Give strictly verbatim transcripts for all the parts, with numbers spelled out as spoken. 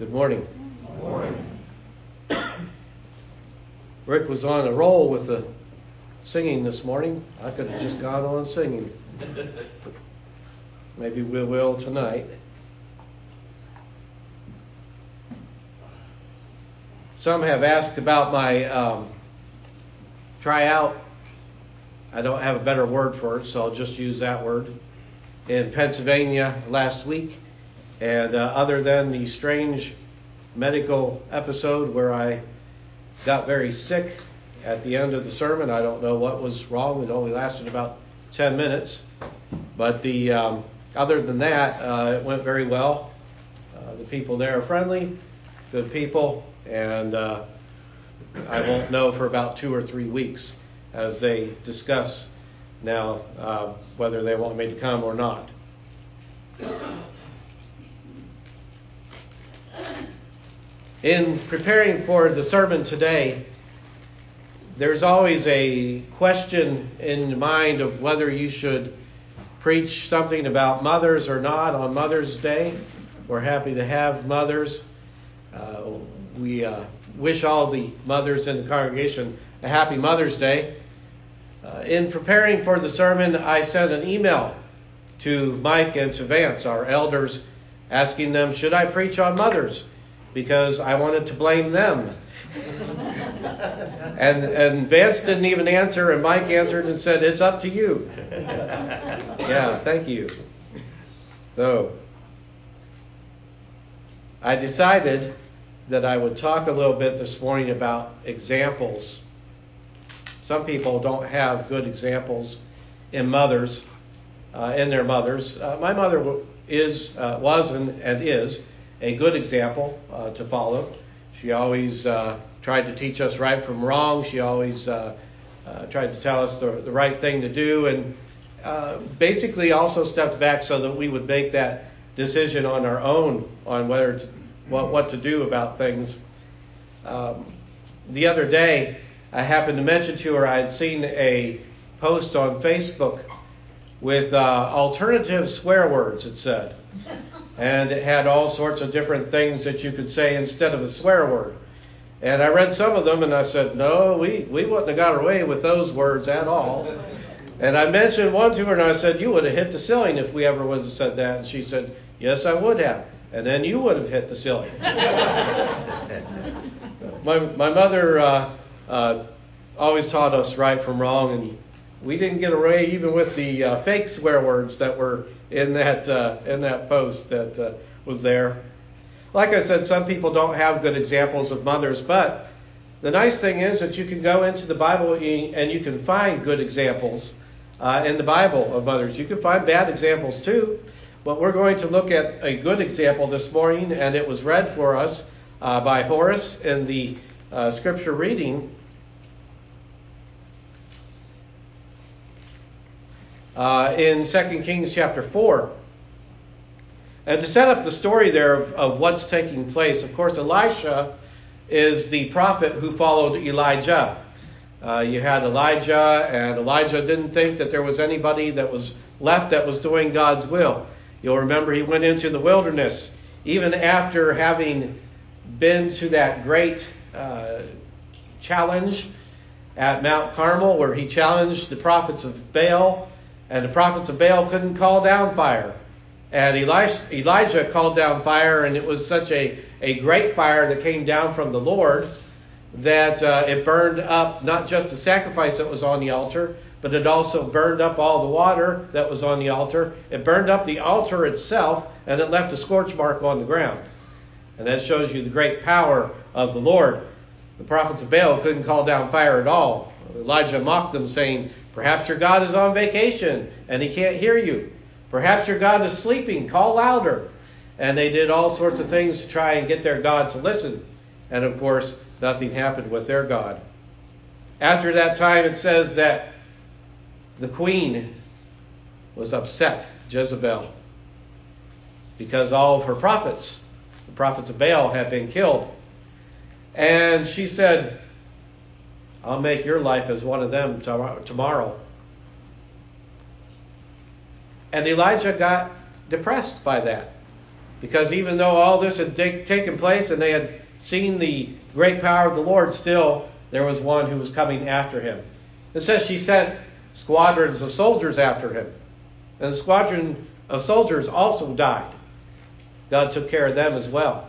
Good morning. Good morning. Rick was on a roll with the singing this morning. I could have just gone on singing. Maybe we will tonight. Some have asked about my um, tryout. I don't have a better word for it, so I'll just use that word. In Pennsylvania last week. And uh, other than the strange medical episode where I got very sick at the end of the sermon, I don't know what was wrong. It only lasted about ten minutes. But the um, other than that, uh, it went very well. Uh, the people there are friendly, good people, and uh, I won't know for about two or three weeks as they discuss now uh, whether they want me to come or not. In preparing for the sermon today, there's always a question in the mind of whether you should preach something about mothers or not on Mother's Day. We're happy to have mothers. Uh, we uh, wish all the mothers in the congregation a happy Mother's Day. Uh, in preparing for the sermon, I sent an email to Mike and to Vance, our elders, asking them, should I preach on mothers? Because I wanted to blame them. and and Vance didn't even answer, and Mike answered and said, it's up to you. Yeah, thank you. So, I decided that I would talk a little bit this morning about examples. Some people don't have good examples in mothers, uh, in their mothers. Uh, my mother is, uh, was and, and is a good example uh, to follow. She always uh, tried to teach us right from wrong. She always uh, uh, tried to tell us the, the right thing to do, and uh, basically also stepped back so that we would make that decision on our own on whether to, what, what to do about things. Um, the other day, I happened to mention to her I had seen a post on Facebook with uh, alternative swear words, it said. And it had all sorts of different things that you could say instead of a swear word. And I read some of them and I said, no, we, we wouldn't have got away with those words at all. And I mentioned one to her and I said, you would have hit the ceiling if we ever would have said that. And she said, yes, I would have. And then you would have hit the ceiling. my, my mother uh, uh, always taught us right from wrong, and we didn't get away even with the uh, fake swear words that were in that uh, in that post that uh, was there. Like I said, some people don't have good examples of mothers, but the nice thing is that you can go into the Bible and you can find good examples uh, in the Bible of mothers. You can find bad examples too, but we're going to look at a good example this morning, and it was read for us uh, by Horace in the uh, scripture reading. Uh, in Second Kings chapter four. And to set up the story there of, of what's taking place, of course, Elisha is the prophet who followed Elijah. Uh, you had Elijah, and Elijah didn't think that there was anybody that was left that was doing God's will. You'll remember he went into the wilderness, even after having been to that great uh, challenge at Mount Carmel, where he challenged the prophets of Baal. And the prophets of Baal couldn't call down fire. And Elijah, Elijah called down fire, and it was such a, a great fire that came down from the Lord that uh, it burned up not just the sacrifice that was on the altar, but it also burned up all the water that was on the altar. It burned up the altar itself, and it left a scorch mark on the ground. And that shows you the great power of the Lord. The prophets of Baal couldn't call down fire at all. Elijah mocked them, saying, perhaps your God is on vacation and he can't hear you. Perhaps your God is sleeping. Call louder. And they did all sorts of things to try and get their God to listen. And of course, nothing happened with their God. After that time, it says that the queen was upset, Jezebel, because all of her prophets, the prophets of Baal, had been killed. And she said, I'll make your life as one of them tomorrow. And Elijah got depressed by that. Because even though all this had take, taken place and they had seen the great power of the Lord, still there was one who was coming after him. It says she sent squadrons of soldiers after him. And the squadron of soldiers also died. God took care of them as well.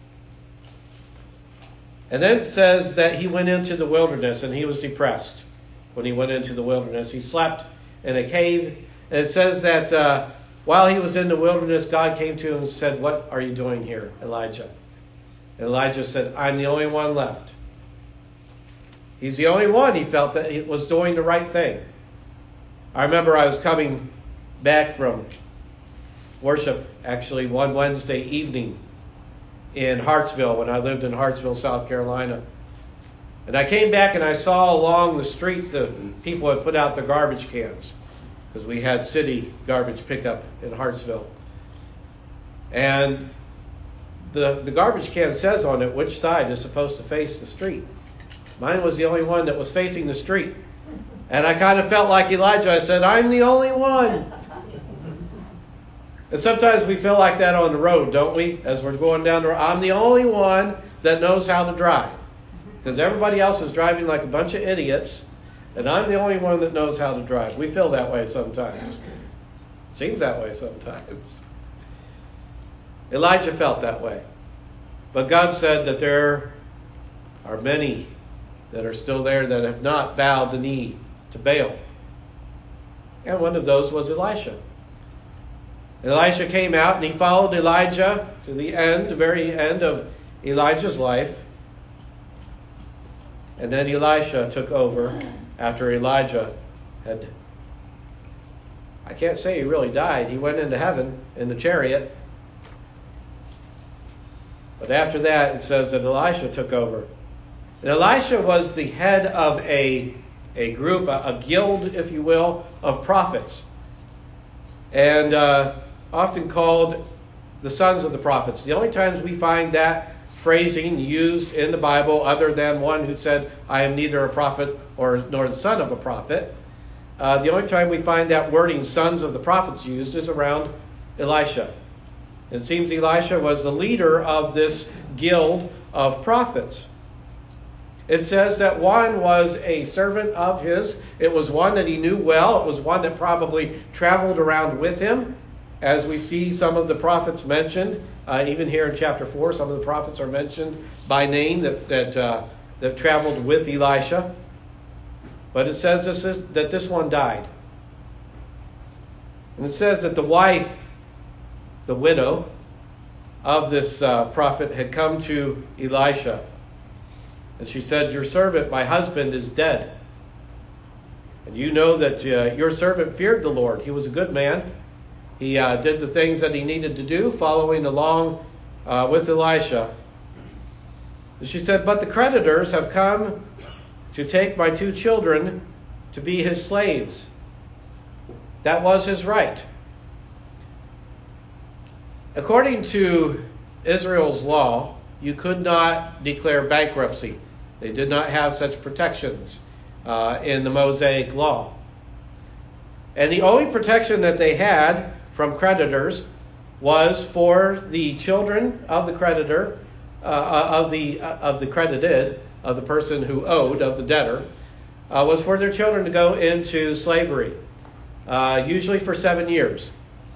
And then it says that he went into the wilderness and he was depressed when he went into the wilderness. He slept in a cave. And it says that uh, while he was in the wilderness, God came to him and said, "What are you doing here, Elijah?" And Elijah said, "I'm the only one left." He's the only one he felt that he was doing the right thing. I remember I was coming back from worship, actually, one Wednesday evening in Hartsville when I lived in Hartsville, South Carolina. And I came back and I saw along the street the people had put out the garbage cans, because we had city garbage pickup in Hartsville. And the, the garbage can says on it which side is supposed to face the street. Mine was the only one that was facing the street. And I kind of felt like Elijah. I said, "I'm the only one." And sometimes we feel like that on the road, don't we? As we're going down the road. I'm the only one that knows how to drive. Because everybody else is driving like a bunch of idiots. And I'm the only one that knows how to drive. We feel that way sometimes. Seems that way sometimes. Elijah felt that way. But God said that there are many that are still there that have not bowed the knee to Baal. And one of those was Elisha. Elisha came out and he followed Elijah to the end, the very end of Elijah's life. And then Elisha took over after Elijah had, I can't say he really died. He went into heaven in the chariot. But after that, it says that Elisha took over. And Elisha was the head of a, a group, a, a guild, if you will, of prophets. And uh, often called the sons of the prophets. The only times we find that phrasing used in the Bible, other than one who said, "I am neither a prophet or nor the son of a prophet," uh, the only time we find that wording, sons of the prophets, used is around Elisha. It seems Elisha was the leader of this guild of prophets. It says that one was a servant of his. It was one that he knew well. It was one that probably traveled around with him. As we see some of the prophets mentioned, uh, even here in chapter four, some of the prophets are mentioned by name that that, uh, that traveled with Elisha. But it says this is, that this one died. And it says that the wife, the widow of this uh, prophet, had come to Elisha. And she said, "Your servant, my husband, is dead. And you know that uh, your servant feared the Lord. He was a good man. He uh, did the things that he needed to do, following along uh, with Elisha." And she said, "But the creditors have come to take my two children to be his slaves." That was his right. According to Israel's law, you could not declare bankruptcy. They did not have such protections uh, in the Mosaic law. And the only protection that they had from creditors was for the children of the creditor, uh, of the uh, of the credited, of the person who owed, of the debtor, uh, was for their children to go into slavery, uh, usually for seven years.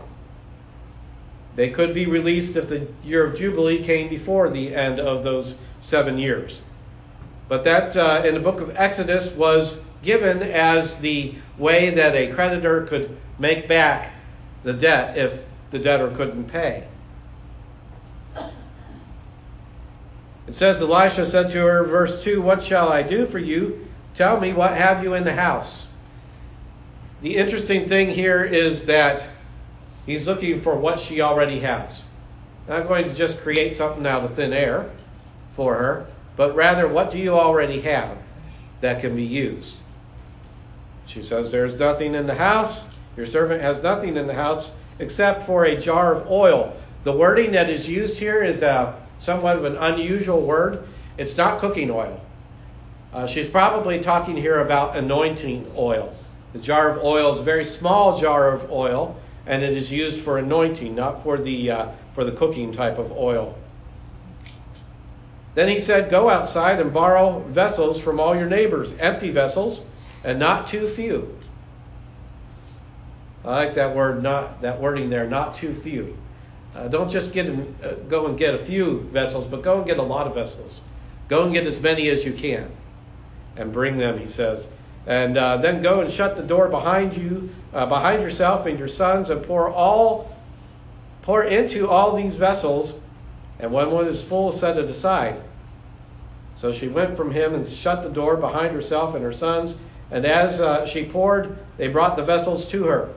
They could be released if the year of Jubilee came before the end of those seven years. But that, uh, in the book of Exodus, was given as the way that a creditor could make back the debt if the debtor couldn't pay. It says, Elisha said to her, verse two, "What shall I do for you? Tell me, what have you in the house?" The interesting thing here is that he's looking for what she already has. Not going to just create something out of thin air for her, but rather, what do you already have that can be used? She says, "There's nothing in the house. Your servant has nothing in the house except for a jar of oil." The wording that is used here is a, somewhat of an unusual word. It's not cooking oil. Uh, she's probably talking here about anointing oil. The jar of oil is a very small jar of oil, and it is used for anointing, not for the uh, for the cooking type of oil. Then he said, go outside and borrow vessels from all your neighbors, empty vessels, and not too few. I like that word, not that wording there, not too few. Uh, don't just get uh, go and get a few vessels, but go and get a lot of vessels. Go and get as many as you can and bring them, he says. And uh, then go and shut the door behind you, uh, behind yourself and your sons, and pour all, pour into all these vessels. And when one is full, set it aside. So she went from him and shut the door behind herself and her sons. And as uh, she poured, they brought the vessels to her.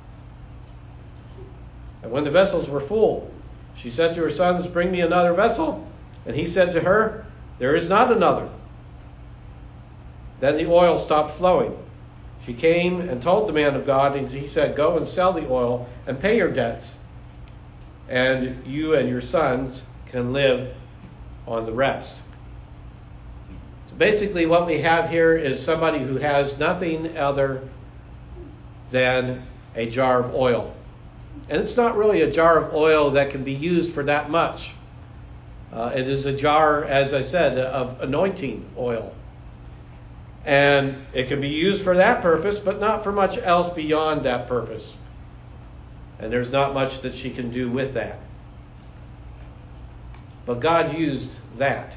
And when the vessels were full, she said to her sons, bring me another vessel. And he said to her, there is not another. Then the oil stopped flowing. She came and told the man of God, and he said, go and sell the oil and pay your debts, and you and your sons can live on the rest. So basically what we have here is somebody who has nothing other than a jar of oil. And it's not really a jar of oil that can be used for that much. Uh, it is a jar, as I said, of anointing oil. And it can be used for that purpose, but not for much else beyond that purpose. And there's not much that she can do with that. But God used that.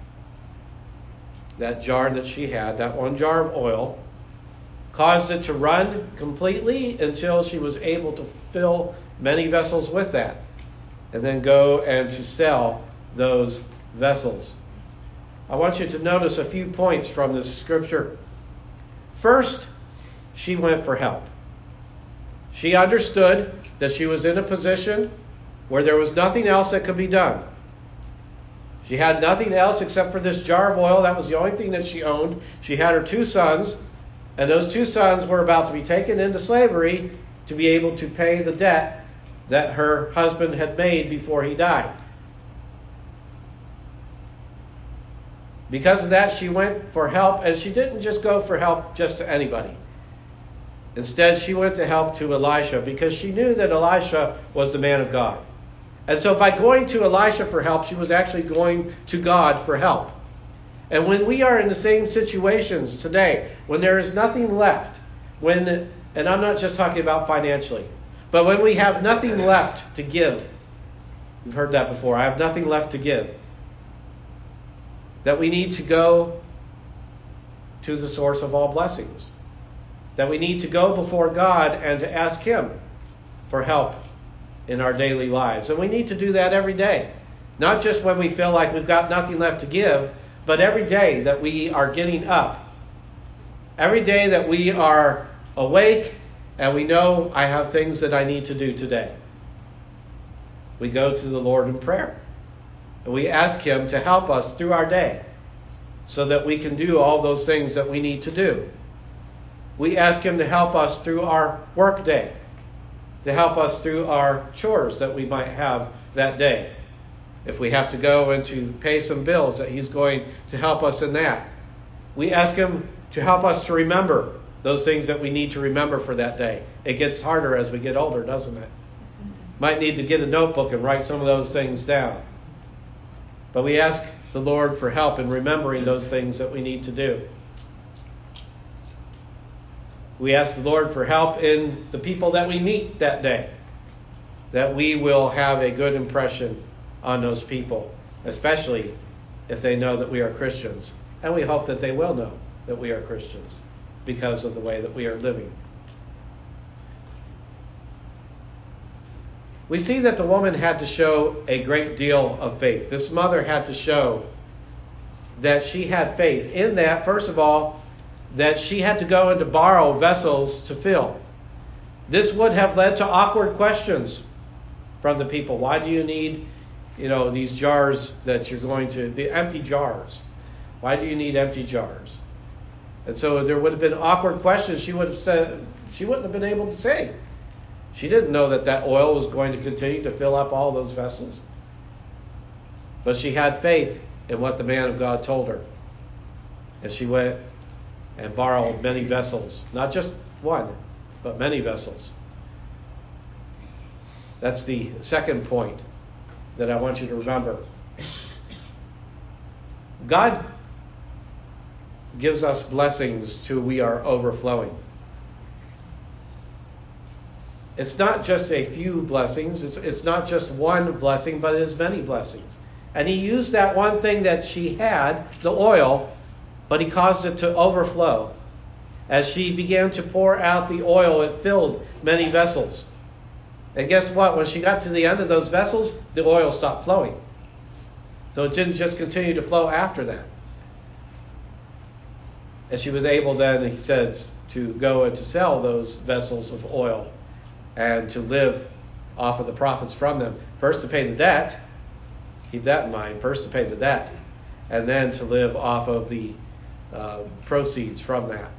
That jar that she had, that one jar of oil, caused it to run completely until she was able to fill many vessels with that. And then go and to sell those vessels. I want you to notice a few points from this scripture. First, she went for help. She understood that she was in a position where there was nothing else that could be done. She had nothing else except for this jar of oil. That was the only thing that she owned. She had her two sons, and those two sons were about to be taken into slavery to be able to pay the debt that her husband had made before he died. Because of that, she went for help, and she didn't just go for help just to anybody. Instead, she went to help to Elisha because she knew that Elisha was the man of God. And so by going to Elisha for help, she was actually going to God for help. And when we are in the same situations today, when there is nothing left, when, and I'm not just talking about financially, but when we have nothing left to give, you've heard that before, I have nothing left to give, that we need to go to the source of all blessings. That we need to go before God and to ask Him for help in our daily lives. And we need to do that every day. Not just when we feel like we've got nothing left to give, but every day that we are getting up. Every day that we are awake and we know I have things that I need to do today. We go to the Lord in prayer. And we ask Him to help us through our day so that we can do all those things that we need to do. We ask Him to help us through our work day, to help us through our chores that we might have that day. If we have to go and to pay some bills, that He's going to help us in that. We ask Him to help us to remember those things that we need to remember for that day. It gets harder as we get older, doesn't it? Might need to get a notebook and write some of those things down. But we ask the Lord for help in remembering those things that we need to do. We ask the Lord for help in the people that we meet that day, that we will have a good impression on those people, especially if they know that we are Christians. And we hope that they will know that we are Christians because of the way that we are living. We see that the woman had to show a great deal of faith. This mother had to show that she had faith in that, first of all, that she had to go and to borrow vessels to fill. This would have led to awkward questions from the people. Why do you need, you know, these jars that you're going to, the empty jars? Why do you need empty jars? And so there would have been awkward questions. She would have said, she wouldn't have been able to say. She didn't know that that oil was going to continue to fill up all those vessels. But she had faith in what the man of God told her. And she went and borrowed many vessels. Not just one, but many vessels. That's the second point. that I want you to remember. God gives us blessings till we are overflowing. It's not just a few blessings. It's, it's not just one blessing, but it is many blessings. And he used that one thing that she had, the oil, but he caused it to overflow. As she began to pour out the oil, it filled many vessels. And guess what? When she got to the end of those vessels, the oil stopped flowing. So it didn't just continue to flow after that. And she was able then, he says, to go and to sell those vessels of oil and to live off of the profits from them. First to pay the debt. Keep that in mind. First to pay the debt. And then to live off of the uh, proceeds from that.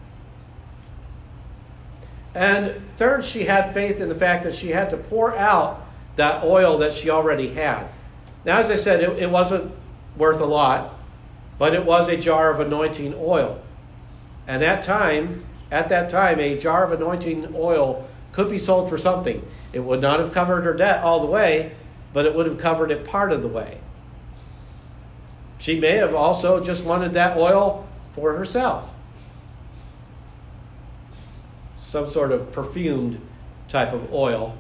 And third, she had faith in the fact that she had to pour out that oil that she already had. Now, as I said, it, it wasn't worth a lot, but it was a jar of anointing oil. And at time, at that time, a jar of anointing oil could be sold for something. It would not have covered her debt all the way, but it would have covered it part of the way. She may have also just wanted that oil for herself. Some sort of perfumed type of oil.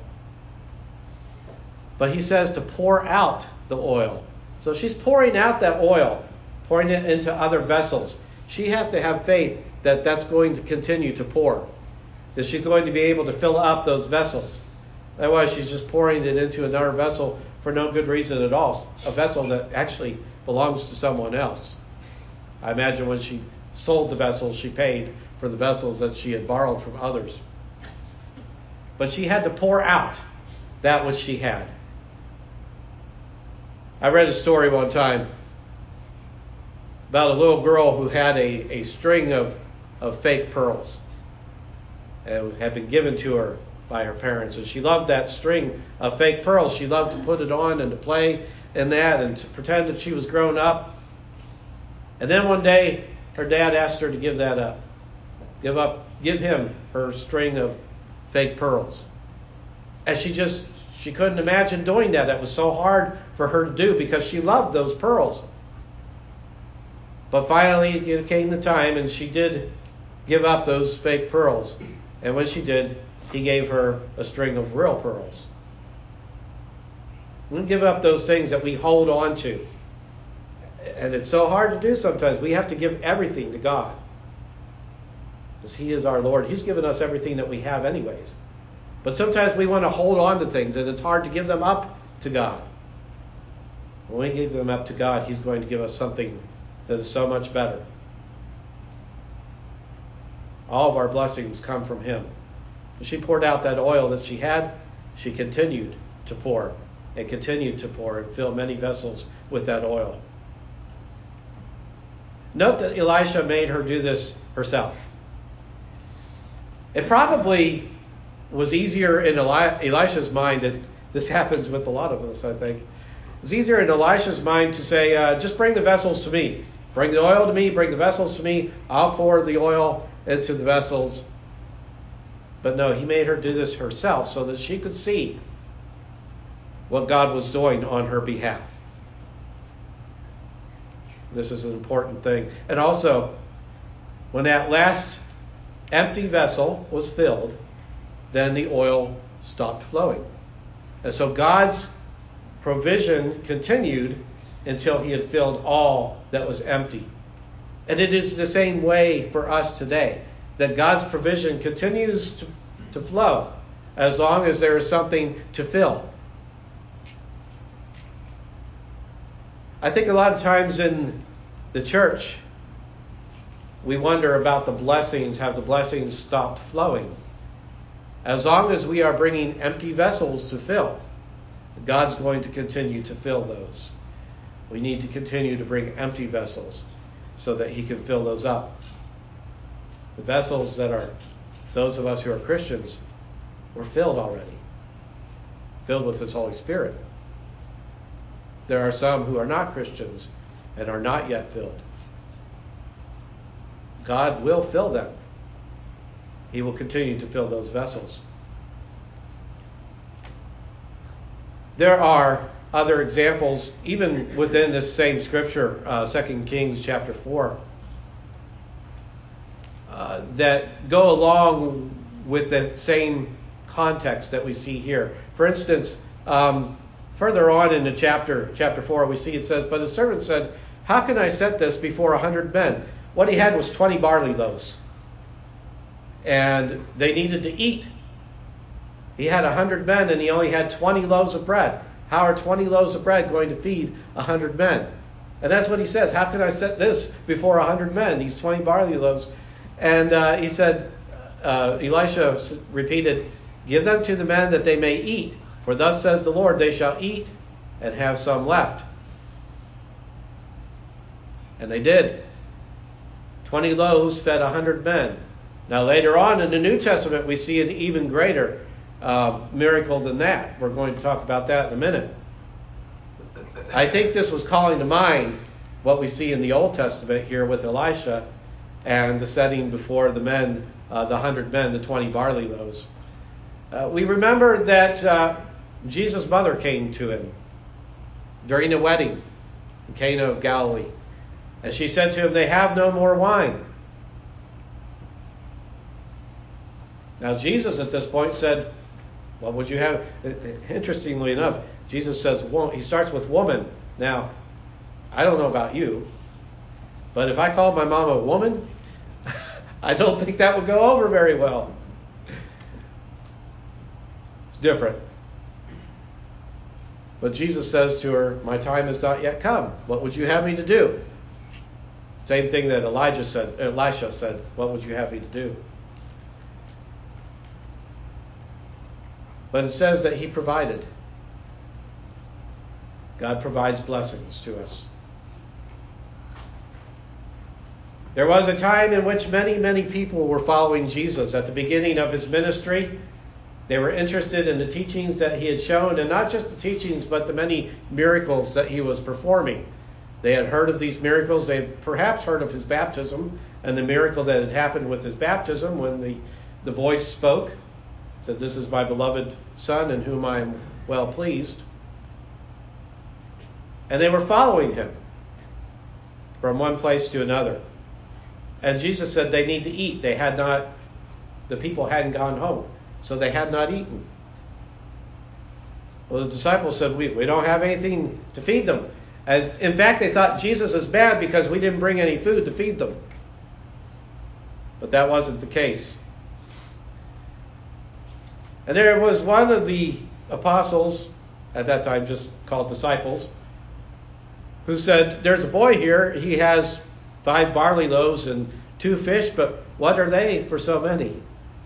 But he says to pour out the oil. So she's pouring out that oil, pouring it into other vessels. She has to have faith that that's going to continue to pour, that she's going to be able to fill up those vessels. Otherwise, she's just pouring it into another vessel for no good reason at all, a vessel that actually belongs to someone else. I imagine when she sold the vessels, she paid for the vessels that she had borrowed from others. But she had to pour out that which she had. I read a story one time about a little girl who had a, a string of, of fake pearls and had been given to her by her parents. And she loved that string of fake pearls. She loved to put it on and to play in that and to pretend that she was grown up. And then one day, her dad asked her to give that up. Give up, give him her string of fake pearls. And she just, she couldn't imagine doing that. It was so hard for her to do because she loved those pearls. But finally it came the time and she did give up those fake pearls. And when she did, he gave her a string of real pearls. We give up those things that we hold on to. And it's so hard to do sometimes. We have to give everything to God. Because he is our Lord. He's given us everything that we have anyways. But sometimes we want to hold on to things and it's hard to give them up to God. When we give them up to God, he's going to give us something that is so much better. All of our blessings come from him. She poured out that oil that she had. She continued to pour and continued to pour and fill many vessels with that oil. Note that Elisha made her do this herself. It probably was easier in Eli- Elisha's mind, and this happens with a lot of us, I think. It's easier in Elisha's mind to say, uh, just bring the vessels to me. Bring the oil to me, bring the vessels to me. I'll pour the oil into the vessels. But no, he made her do this herself so that she could see what God was doing on her behalf. This is an important thing. And also, when that last empty vessel was filled, then the oil stopped flowing. And so God's provision continued until he had filled all that was empty. And it is the same way for us today, that God's provision continues to, to flow as long as there is something to fill. I think a lot of times in the church, we wonder about the blessings. Have the blessings stopped flowing? As long as we are bringing empty vessels to fill, God's going to continue to fill those. We need to continue to bring empty vessels so that he can fill those up. The vessels that are those of us who are Christians were filled already, filled with his Holy Spirit. There are some who are not Christians and are not yet filled. God will fill them. He will continue to fill those vessels. There are other examples, even within this same scripture, uh, Second Kings chapter four, uh, that go along with the same context that we see here. For instance, um, further on in the chapter, chapter four, we see it says, "But his servant said, 'How can I set this before a hundred men?'" What he had was twenty barley loaves, and they needed to eat. He had a hundred men, and he only had twenty loaves of bread. How are twenty loaves of bread going to feed a hundred men? And that's what he says. How can I set this before a hundred men? These twenty barley loaves. And uh, he said, uh, Elisha repeated, "Give them to the men that they may eat. For thus says the Lord, they shall eat and have some left." And they did. Twenty loaves fed a hundred men. Now later on in the New Testament, we see an even greater uh, miracle than that. We're going to talk about that in a minute. I think this was calling to mind what we see in the Old Testament here with Elisha and the setting before the men, uh, the hundred men, the twenty barley loaves. Uh, we remember that uh, Jesus' mother came to him during a wedding in Cana of Galilee. And she said to him, "They have no more wine." Now Jesus at this point said, "What would you have?" Interestingly enough, Jesus says, he starts with woman. Now, I don't know about you, but if I called my mom a woman, I don't think that would go over very well. It's different. But Jesus says to her, "My time has not yet come. What would you have me to do?" Same thing that Elijah said, Elisha said, "What would you have me to do?" But it says that he provided. God provides blessings to us. There was a time in which many, many people were following Jesus at the beginning of his ministry. They were interested in the teachings that he had shown, and not just the teachings, but the many miracles that he was performing. They had heard of these miracles. They had perhaps heard of his baptism and the miracle that had happened with his baptism when the, the voice spoke. Said, "This is my beloved Son in whom I am well pleased." And they were following him from one place to another. And Jesus said they need to eat. They had not, the people hadn't gone home, so they had not eaten. Well, the disciples said, we, we don't have anything to feed them. And in fact, they thought Jesus is bad because we didn't bring any food to feed them. But that wasn't the case. And there was one of the apostles, at that time just called disciples, who said, "There's a boy here. He has five barley loaves and two fish, but what are they for so many?"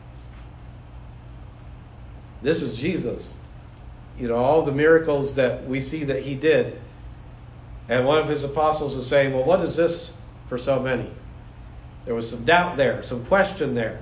This is Jesus. You know, all the miracles that we see that he did. And one of his apostles is saying, "Well, what is this for so many?" There was some doubt there, some question there.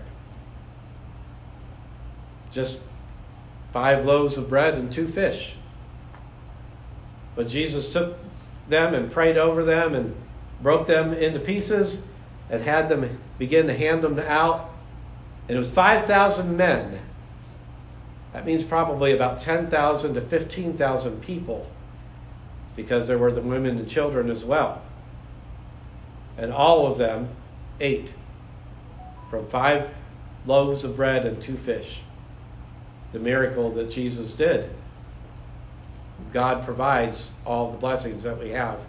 Just five loaves of bread and two fish. But Jesus took them and prayed over them and broke them into pieces and had them begin to hand them out. And it was five thousand men. That means probably about ten thousand to fifteen thousand people, because there were the women and children as well. And all of them ate from five loaves of bread and two fish. The miracle that Jesus did. God provides all the blessings that we have.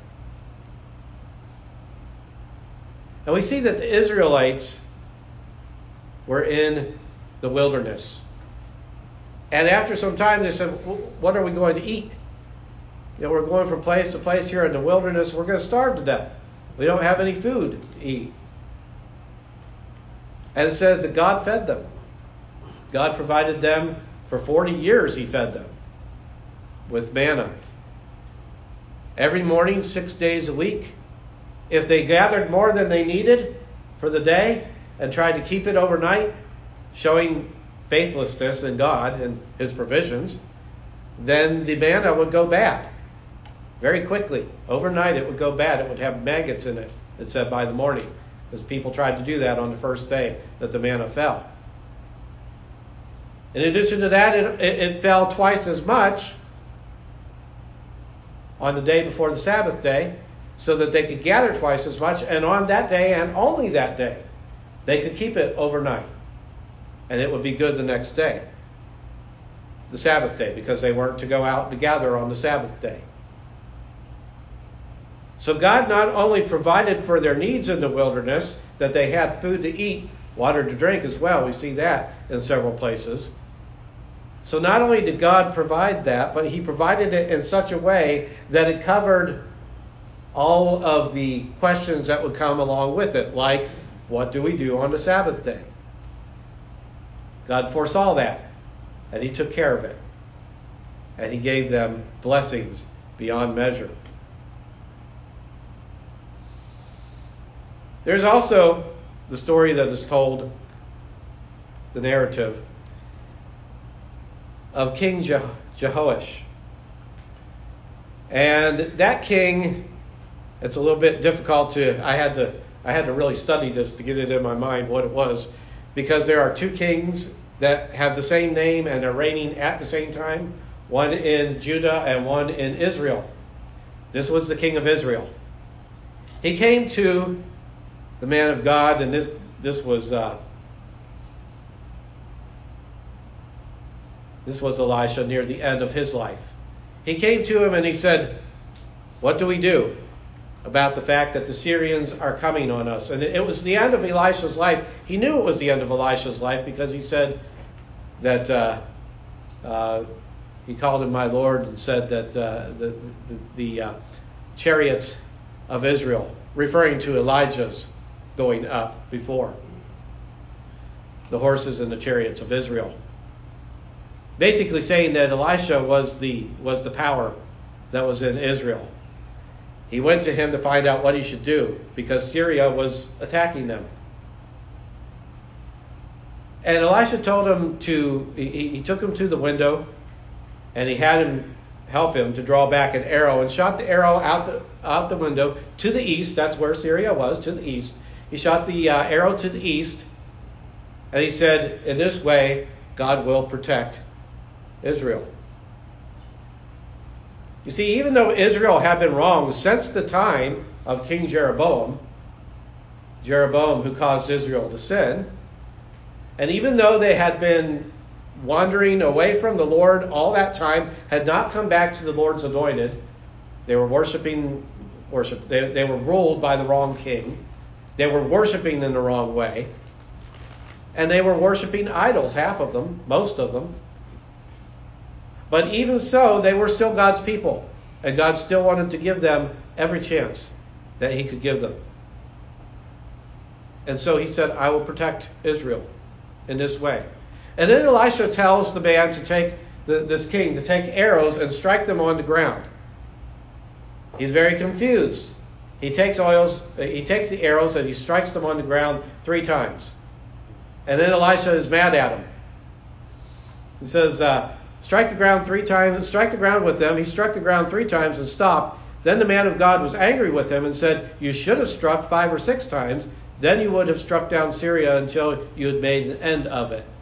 And we see that the Israelites were in the wilderness. And after some time they said, "What are we going to eat? You know, we're going from place to place here in the wilderness. We're going to starve to death. We don't have any food to eat." And it says that God fed them. God provided them for forty years. He fed them with manna. Every morning, six days a week. If they gathered more than they needed for the day and tried to keep it overnight, showing faithlessness in God and his provisions, then the manna would go bad very quickly. Overnight it would go bad. It would have maggots in it, it said, by the morning, because people tried to do that on the first day that the manna fell. In addition to that, it, it, it fell twice as much on the day before the Sabbath day so that they could gather twice as much, and on that day and only that day they could keep it overnight, and it would be good the next day, the Sabbath day, because they weren't to go out to gather on the Sabbath day. So God not only provided for their needs in the wilderness, that they had food to eat, water to drink as well. We see that in several places. So not only did God provide that, but he provided it in such a way that it covered all of the questions that would come along with it, like, what do we do on the Sabbath day? God foresaw that, and he took care of it. And he gave them blessings beyond measure. There's also the story that is told, the narrative, of King Je- Jehoash. And that king, it's a little bit difficult to, I had to, I had to really study this to get it in my mind what it was, because there are two kings that have the same name and are reigning at the same time, one in Judah and one in Israel. This was the king of Israel. He came to the man of God, and this this was uh, this was Elisha near the end of his life. He came to him and he said, "What do we do about the fact that the Syrians are coming on us?" And it was the end of Elisha's life. He knew it was the end of Elisha's life because he said that uh, uh, he called him my Lord and said that uh, the the, the uh, chariots of Israel, referring to Elijah's going up before, the horses and the chariots of Israel, basically saying that Elisha was the was the power that was in Israel. He went to him to find out what he should do because Syria was attacking them. And Elisha told him to, he, he took him to the window and he had him help him to draw back an arrow and shot the arrow out the out the window to the east. That's where Syria was, to the east. He shot the uh, arrow to the east, and he said, in this way, God will protect Israel. You see, even though Israel had been wrong since the time of King Jeroboam, Jeroboam who caused Israel to sin, and even though they had been wandering away from the Lord all that time, had not come back to the Lord's anointed, they were worshiping, worship. They, they were ruled by the wrong king. They were worshiping in the wrong way. And they were worshiping idols, half of them, most of them. But even so, they were still God's people. And God still wanted to give them every chance that he could give them. And so he said, I will protect Israel in this way. And then Elisha tells the man to take, the, this king, to take arrows and strike them on the ground. He's very confused. He takes oils, he takes the arrows and he strikes them on the ground three times. And then Elisha is mad at him. He says, uh, strike the ground three times, strike the ground with them. He struck the ground three times and stopped. Then the man of God was angry with him and said, you should have struck five or six times. Then you would have struck down Syria until you had made an end of it.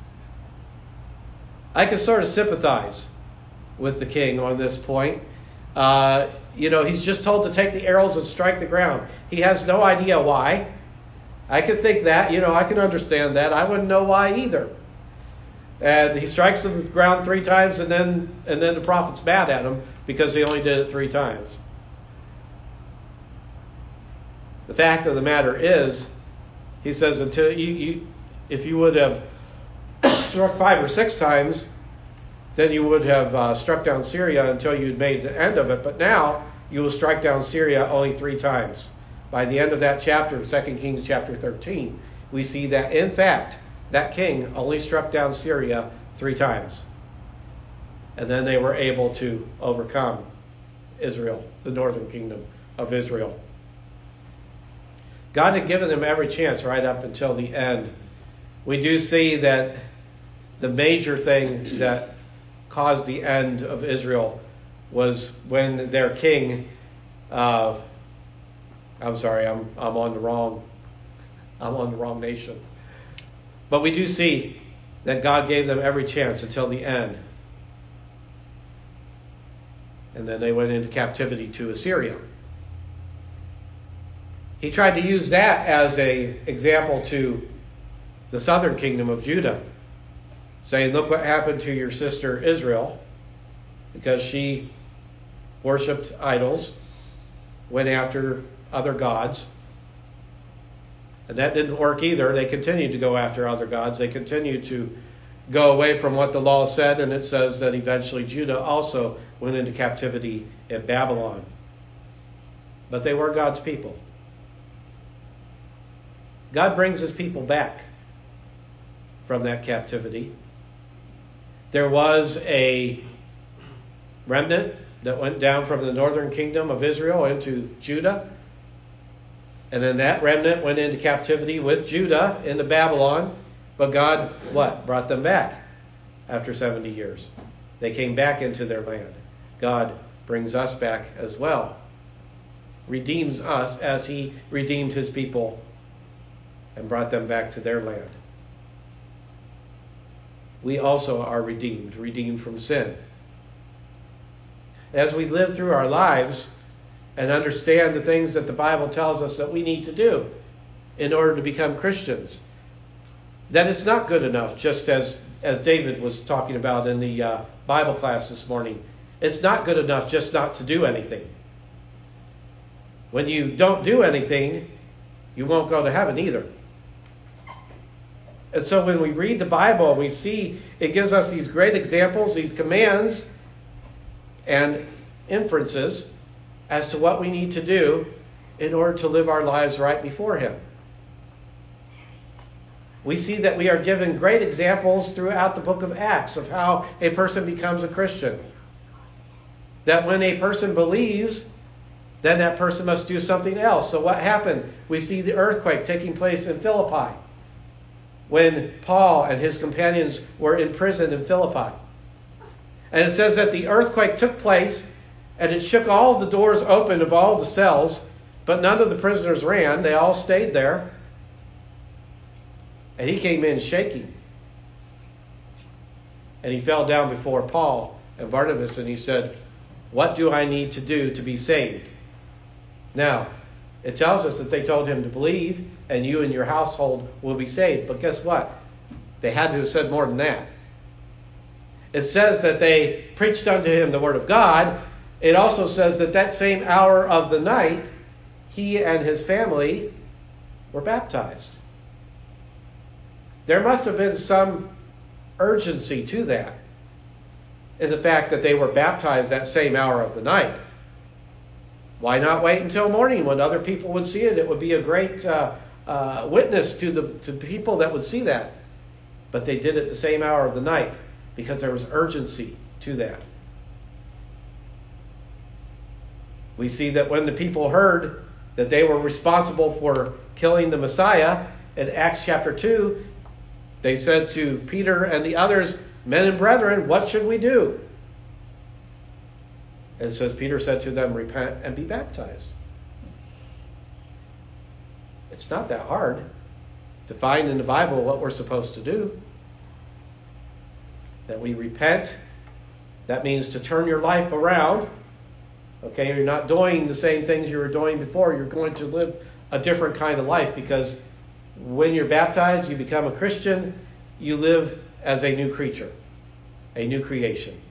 I can sort of sympathize with the king on this point. Uh, you know, he's just told to take the arrows and strike the ground. He has no idea why. I can think that, you know, I can understand that. I wouldn't know why either. And he strikes the ground three times, and then and then the prophet's mad at him because he only did it three times. The fact of the matter is, he says, until you, you if you would have struck five or six times, then you would have uh, struck down Syria until you'd made the end of it. But now you will strike down Syria only three times. By the end of that chapter, Second Kings chapter thirteen, we see that, in fact, that king only struck down Syria three times. And then they were able to overcome Israel, the northern kingdom of Israel. God had given them every chance right up until the end. We do see that the major thing that caused the end of Israel was when their king, uh, I'm sorry, I'm I'm on the wrong, I'm on the wrong nation. But we do see that God gave them every chance until the end. And then they went into captivity to Assyria. He tried to use that as an example to the southern kingdom of Judah, saying, look what happened to your sister Israel, because she worshipped idols, went after other gods. And that didn't work either. They continued to go after other gods. They continued to go away from what the law said, and it says that eventually Judah also went into captivity in Babylon. But they were God's people. God brings his people back from that captivity. There was a remnant that went down from the northern kingdom of Israel into Judah. And then that remnant went into captivity with Judah into Babylon. But God, what? Brought them back after seventy years. They came back into their land. God brings us back as well. Redeems us as he redeemed his people and brought them back to their land. We also are redeemed, redeemed from sin. As we live through our lives and understand the things that the Bible tells us that we need to do in order to become Christians, that it's not good enough, just as, as David was talking about in the uh, Bible class this morning. It's not good enough just not to do anything. When you don't do anything, you won't go to heaven either. And so when we read the Bible, we see it gives us these great examples, these commands and inferences as to what we need to do in order to live our lives right before him. We see that we are given great examples throughout the book of Acts of how a person becomes a Christian. That when a person believes, then that person must do something else. So what happened? We see the earthquake taking place in Philippi when Paul and his companions were in prison in Philippi. And it says that the earthquake took place and it shook all the doors open of all the cells, but none of the prisoners ran. They all stayed there. And he came in shaking. And he fell down before Paul and Barnabas and he said, what do I need to do to be saved? Now, it tells us that they told him to believe and you and your household will be saved. But guess what? They had to have said more than that. It says that they preached unto him the word of God. It also says that that same hour of the night, he and his family were baptized. There must have been some urgency to that in the fact that they were baptized that same hour of the night. Why not wait until morning when other people would see it? It would be a great uh, uh, witness to the to people that would see that. But they did it the same hour of the night because there was urgency to that. We see that when the people heard that they were responsible for killing the Messiah, in Acts chapter two, they said to Peter and the others, men and brethren, what should we do? And it says, Peter said to them, repent and be baptized. It's not that hard to find in the Bible what we're supposed to do. That we repent. That means to turn your life around. Okay, you're not doing the same things you were doing before. You're going to live a different kind of life because when you're baptized, you become a Christian. You live as a new creature, a new creation.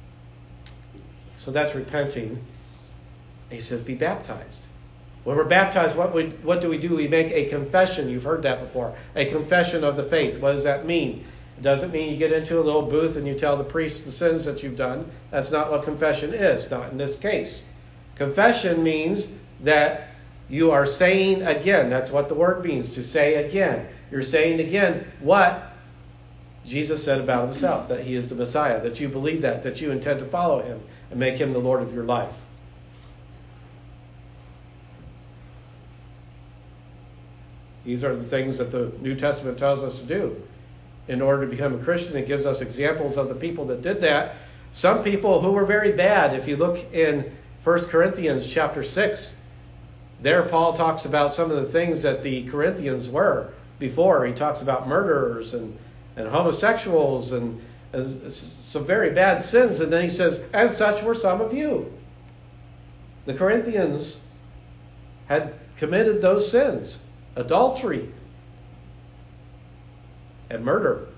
So that's repenting. He says, be baptized. When we're baptized, what we, what do we do? We make a confession. You've heard that before. A confession of the faith. What does that mean? It doesn't mean you get into a little booth and you tell the priest the sins that you've done. That's not what confession is, not in this case. Confession means that you are saying again. That's what the word means, to say again. You're saying again what Jesus said about himself, that he is the Messiah, that you believe that, that you intend to follow him and make him the Lord of your life. These are the things that the New Testament tells us to do. In order to become a Christian, it gives us examples of the people that did that. Some people who were very bad. If you look in First Corinthians chapter six, there Paul talks about some of the things that the Corinthians were before. He talks about murderers and, and homosexuals and as some very bad sins, and then he says, "As such were some of you." The Corinthians had committed those sins: adultery and murder.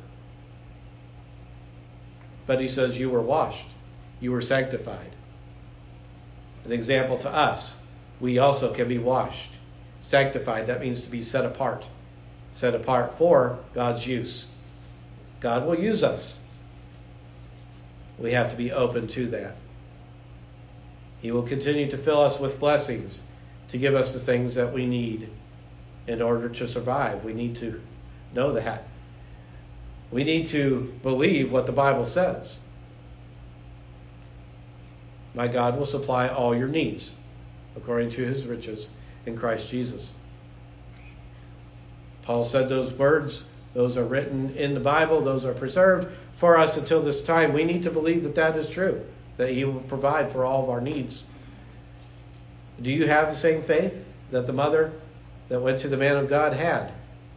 But he says, you were washed. You were sanctified. An example to us, we also can be washed. Sanctified, that means to be set apart. Set apart for God's use. God will use us. We have to be open to that. He will continue to fill us with blessings, to give us the things that we need in order to survive. We need to know that. We need to believe what the Bible says. My God will supply all your needs according to his riches in Christ Jesus. Paul said those words. Those are written in the Bible. Those are preserved for us until this time. We need to believe that that is true, that he will provide for all of our needs. Do you have the same faith that the mother that went to the man of God had?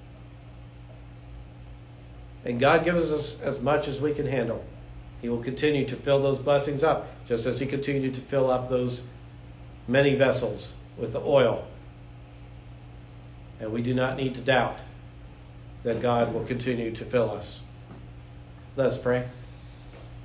And God gives us as much as we can handle. He will continue to fill those blessings up, just as he continued to fill up those many vessels with the oil. And we do not need to doubt that God will continue to fill us. Let us pray.